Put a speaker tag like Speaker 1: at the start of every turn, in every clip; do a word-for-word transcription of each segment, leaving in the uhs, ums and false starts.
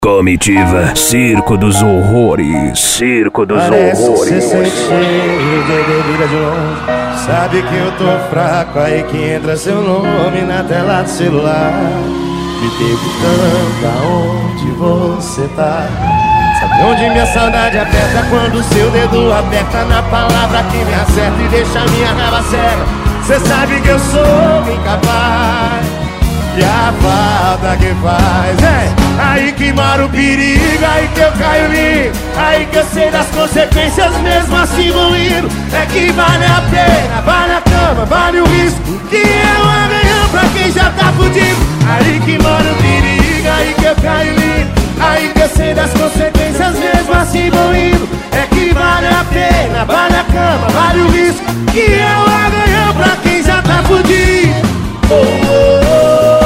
Speaker 1: Comitiva, Circo dos Horrores. Circo dos
Speaker 2: Parece
Speaker 1: Horrores.
Speaker 2: que se sente cheio de bebida de longe. Sabe que eu tô fraco, aí que entra seu nome na tela do celular. Me perguntando aonde você tá. Sabe onde minha saudade aperta quando seu dedo aperta na palavra que me acerta e deixa minha raiva cega. Cê sabe que eu sou incapaz. E a falta que faz é aí que mora o perigo, aí que eu caio lindo, aí que eu sei das consequências mesmo assim vou indo. É que vale a pena, vale a cama, vale o risco, que é um amanhã pra quem já tá fudido. Aí que mora o perigo, aí que eu caio lindo, aí que eu sei das consequências mesmo assim vou indo. É que vale a pena, vale a cama, vale o risco, que é um amanhã pra quem já tá fudido. Oh, oh, oh.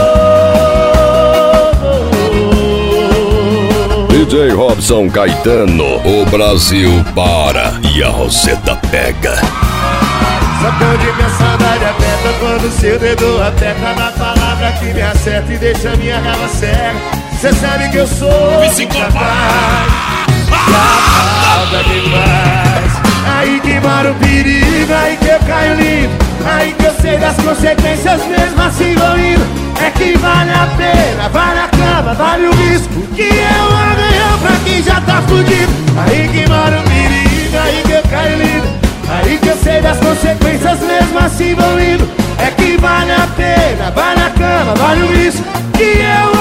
Speaker 3: D J Robson Caetano, o Brasil para e a Roseta pega.
Speaker 2: Sabe onde minha saudade aperta quando seu dedo aperta na palavra que me acerta e deixa minha raiva cega. Cê sabe que eu sou incapaz. A falta que faz aí que mora o perigo, aí que eu caio lindo, aí que eu sei das consequências mesmo assim vou indo. É que vale a pena, vale a cama, vale o risco, que é um amanhã pra quem já tá fudido. Aí que mora o perigo, aí que eu caio lindo, aí que eu sei das consequências mesmo assim vou indo. É que vale a pena, vale a cama, vale o risco, que é um